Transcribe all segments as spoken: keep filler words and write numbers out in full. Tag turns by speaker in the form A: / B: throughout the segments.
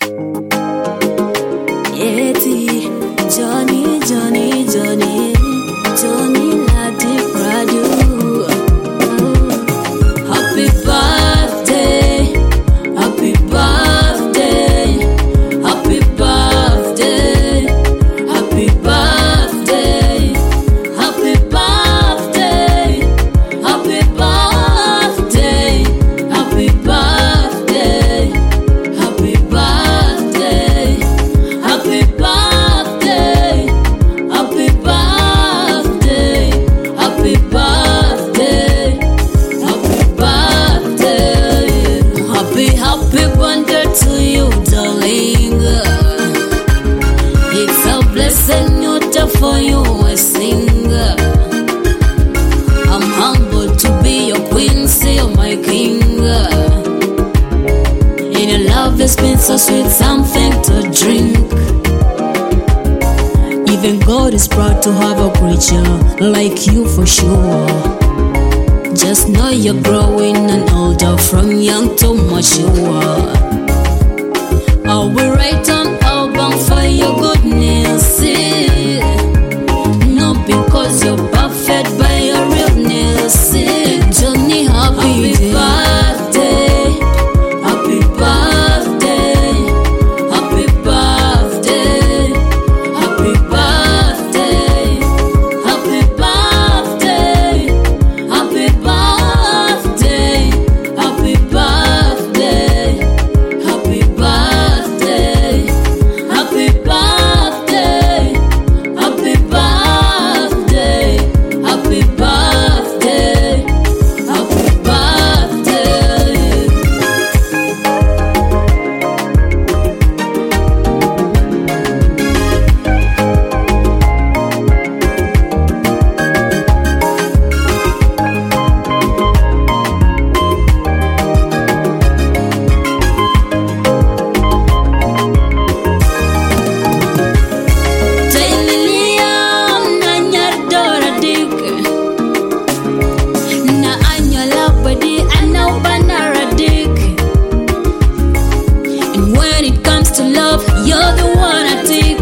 A: Yeti, Johnny, Johnny, Johnny, Johnny Lati Pradu. Happy birthday, happy birthday, happy birthday, happy birthday, happy birthday, happy birthday, happy birthday, happy birthday, happy birthday, happy birthday, happy birthday, happy birthday, happy happy birthday to you, darling. It's a blessing, not for you, I sing. I'm humbled to be your queen, say you're my king. And your love has been so sweet, something to drink. Even God is proud to have a creature like you for sure. Just know you're growing and older, from young to mature. I will write an album for your goodness, eh? Not because you're perfect, but your realness, eh? Johnny, happy, happy birthday, happy birthday, happy birthday, happy birthday, happy birthday, happy birthday, happy birthday, happy birthday, happy birthday, happy birthday, happy birthday, happy birthday. You're the one I take.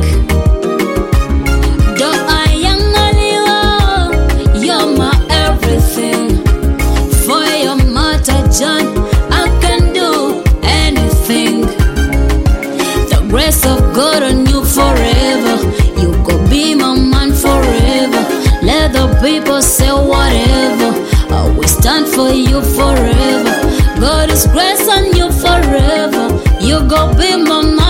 A: Though I am only you're my everything. For your mother, John, I can do anything. The grace of God on you forever. You go be my man forever. Let the people say whatever. I will stand for you forever. God is grace on you forever. You go be my man